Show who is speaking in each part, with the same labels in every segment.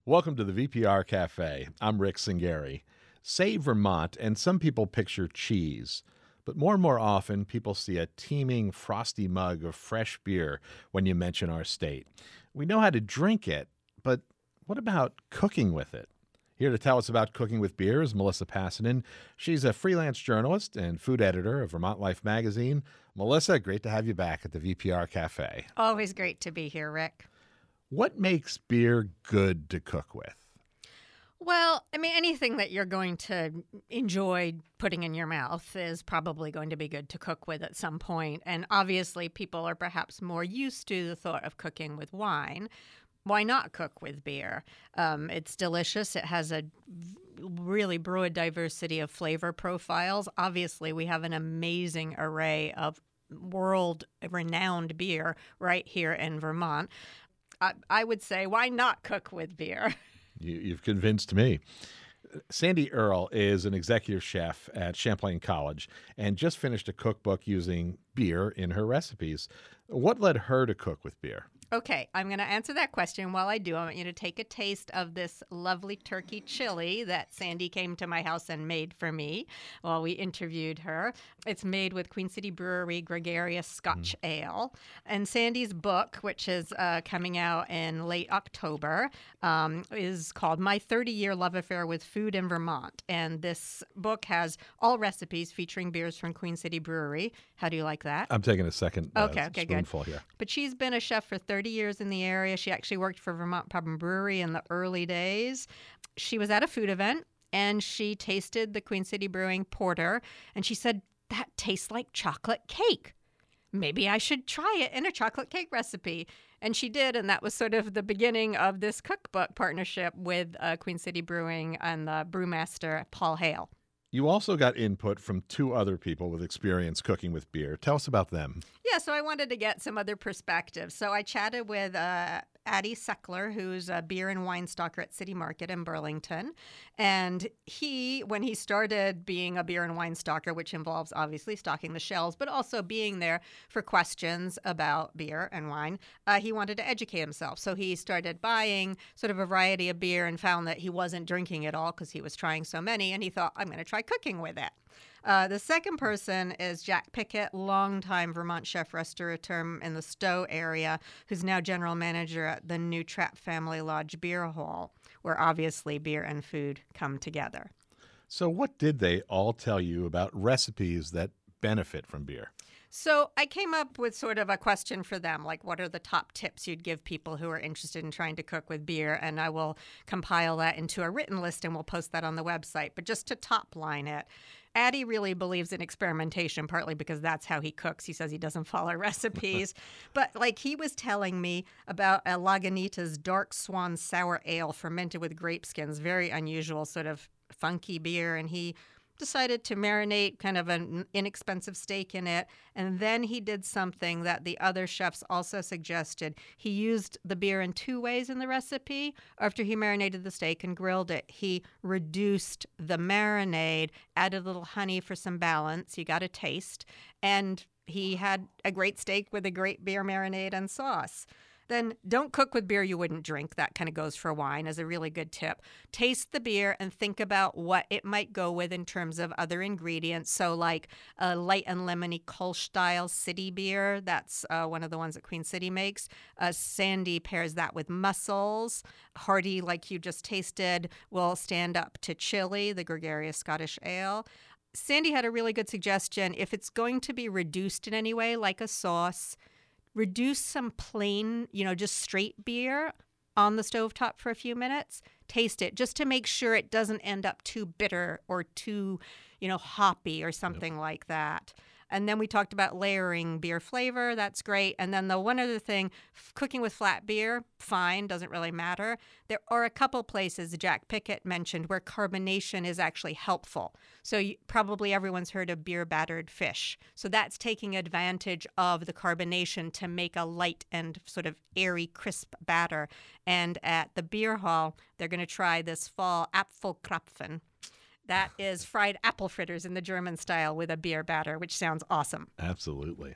Speaker 1: Welcome to the VPR Cafe. I'm Rick Singeri. Say Vermont, and some people picture cheese. But more and more often, people see a teeming, frosty mug of fresh beer when you mention our state. We know how to drink it, but what about cooking with it? Here to tell us about cooking with beer is Melissa Passanen. She's a freelance journalist and food editor of Vermont Life magazine. Melissa, great to have you back at the VPR Cafe.
Speaker 2: Always great to be here, Rick.
Speaker 1: What makes beer good to cook with?
Speaker 2: Well, anything that you're going to enjoy putting in your mouth is probably going to be good to cook with at some point. And obviously, people are perhaps more used to the thought of cooking with wine. Why not cook with beer? It's delicious. It has a really broad diversity of flavor profiles. Obviously, we have an amazing array of world-renowned beer right here in Vermont. I would say, why not cook with beer?
Speaker 1: You've convinced me. Sandy Earle is an executive chef at Champlain College and just finished a cookbook using beer in her recipes. What led her to cook with beer?
Speaker 2: Okay, I'm going to answer that question. While I do, I want you to take a taste of this lovely turkey chili that Sandy came to my house and made for me while we interviewed her. It's made with Queen City Brewery Gregarious Scotch Ale. And Sandy's book, which is coming out in late October, is called My 30-Year Love Affair with Food in Vermont. And this book has all recipes featuring beers from Queen City Brewery. How do you like that?
Speaker 1: I'm taking a second spoonful
Speaker 2: good.
Speaker 1: here.
Speaker 2: But she's been a chef for 30 years in the area. She actually worked for Vermont Pub and Brewery in the early days. She was at a food event and she tasted the Queen City Brewing Porter and she said, that tastes like chocolate cake. Maybe I should try it in a chocolate cake recipe. And she did, and that was sort of the beginning of this cookbook partnership with Queen City Brewing and the brewmaster, Paul Hale.
Speaker 1: You also got input from two other people with experience cooking with beer. Tell us about them.
Speaker 2: Yeah, so I wanted to get some other perspectives. So I chatted with Addie Seckler, who's a beer and wine stalker at City Market in Burlington. And when he started being a beer and wine stalker, which involves obviously stocking the shelves, but also being there for questions about beer and wine, he wanted to educate himself. So he started buying sort of a variety of beer and found that he wasn't drinking it all because he was trying so many. And he thought, I'm going to try cooking with it. The second person is Jack Pickett, longtime Vermont chef restaurateur in the Stowe area, who's now general manager at the new Trapp Family Lodge Beer Hall, where obviously beer and food come together.
Speaker 1: So what did they all tell you about recipes that benefit from beer?
Speaker 2: So I came up with sort of a question for them, like what are the top tips you'd give people who are interested in trying to cook with beer? And I will compile that into a written list and we'll post that on the website. But just to top line it, Addie really believes in experimentation, partly because that's how he cooks. He says he doesn't follow recipes. But like he was telling me about a Lagunitas Dark Swan Sour Ale fermented with grape skins, very unusual sort of funky beer. And he decided to marinate kind of an inexpensive steak in it. And then he did something that the other chefs also suggested. He used the beer in two ways in the recipe. After he marinated the steak and grilled it, he reduced the marinade, added a little honey for some balance. You got a taste. And he had a great steak with a great beer marinade and sauce. Then don't cook with beer you wouldn't drink. That kind of goes for wine as a really good tip. Taste the beer and think about what it might go with in terms of other ingredients. So like a light and lemony Kolsch-style city beer. That's one of the ones that Queen City makes. Sandy pairs that with mussels. Hearty, like you just tasted, will stand up to chili, the Gregarious Scottish Ale. Sandy had a really good suggestion. If it's going to be reduced in any way, like a sauce, reduce some plain, just straight beer on the stovetop for a few minutes. Taste it just to make sure it doesn't end up too bitter or too, hoppy or something like that. And then we talked about layering beer flavor. That's great. And then the one other thing, cooking with flat beer, fine, doesn't really matter. There are a couple places Jack Pickett mentioned where carbonation is actually helpful. So probably everyone's heard of beer battered fish. So that's taking advantage of the carbonation to make a light and sort of airy, crisp batter. And at the beer hall, they're going to try this fall Apfelkrapfen. That is fried apple fritters in the German style with a beer batter, which sounds awesome.
Speaker 1: Absolutely.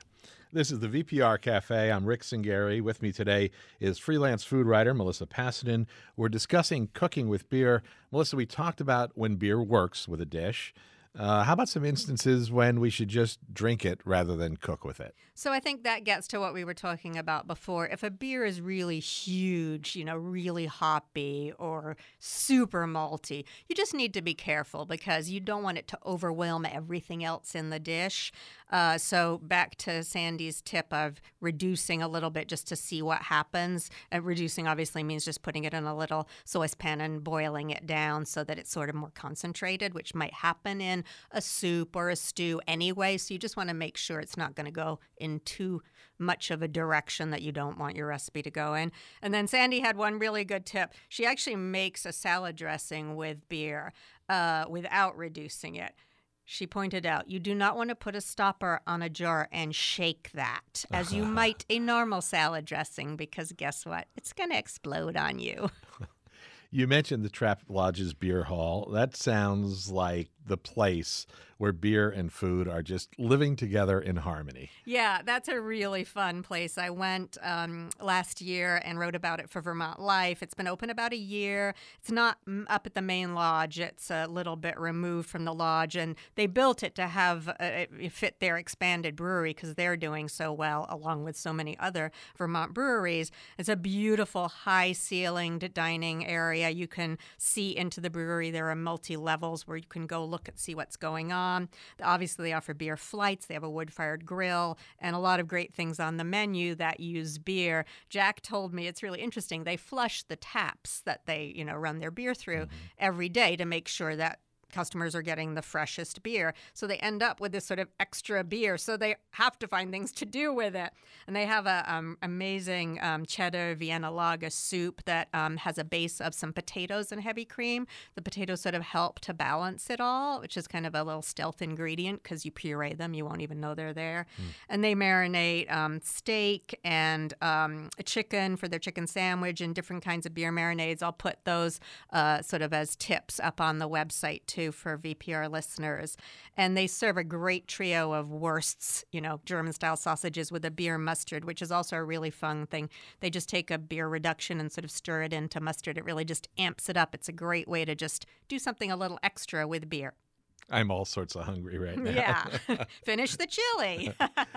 Speaker 1: This is the VPR Cafe. I'm Rick Singari. With me today is freelance food writer Melissa Pasanen. We're discussing cooking with beer. Melissa, we talked about when beer works with a dish. How about some instances when we should just drink it rather than cook with it?
Speaker 2: So I think that gets to what we were talking about before. If a beer is really huge, really hoppy or super malty, you just need to be careful because you don't want it to overwhelm everything else in the dish. So back to Sandy's tip of reducing a little bit just to see what happens. Reducing obviously means just putting it in a little saucepan and boiling it down so that it's sort of more concentrated, which might happen in a soup or a stew anyway. So you just want to make sure it's not going to go in too much of a direction that you don't want your recipe to go in. And then Sandy had one really good tip. She actually makes a salad dressing with beer without reducing it. She pointed out, you do not want to put a stopper on a jar and shake that, as you might a normal salad dressing, because guess what? It's going to explode on you.
Speaker 1: You mentioned the Trapped Lodge's Beer Hall. That sounds like the place where beer and food are just living together in harmony.
Speaker 2: Yeah, that's a really fun place. I went last year and wrote about it for Vermont Life. It's been open about a year. It's not up at the main lodge. It's a little bit removed from the lodge, and they built it to have it fit their expanded brewery because they're doing so well, along with so many other Vermont breweries. It's a beautiful, high-ceilinged dining area. You can see into the brewery. There are multi-levels where you can go look and see what's going on. Obviously, they offer beer flights. They have a wood-fired grill and a lot of great things on the menu that use beer. Jack told me it's really interesting. They flush the taps that they, run their beer through every day to make sure that customers are getting the freshest beer. So they end up with this sort of extra beer. So they have to find things to do with it. And they have a amazing cheddar Vienna lager soup that has a base of some potatoes and heavy cream. The potatoes sort of help to balance it all, which is kind of a little stealth ingredient because you puree them. You won't even know they're there. And they marinate steak and chicken for their chicken sandwich and different kinds of beer marinades. I'll put those sort of as tips up on the website too for VPR listeners. And they serve a great trio of wursts, German-style sausages with a beer mustard, which is also a really fun thing. They just take a beer reduction and sort of stir it into mustard. It really just amps it up. It's a great way to just do something a little extra with beer.
Speaker 1: I'm all sorts of hungry right now.
Speaker 2: Yeah. Finish the chili.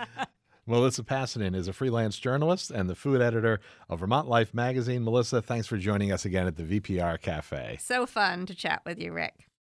Speaker 1: Melissa Pasanen is a freelance journalist and the food editor of Vermont Life magazine. Melissa, thanks for joining us again at the VPR Cafe.
Speaker 2: So fun to chat with you, Rick.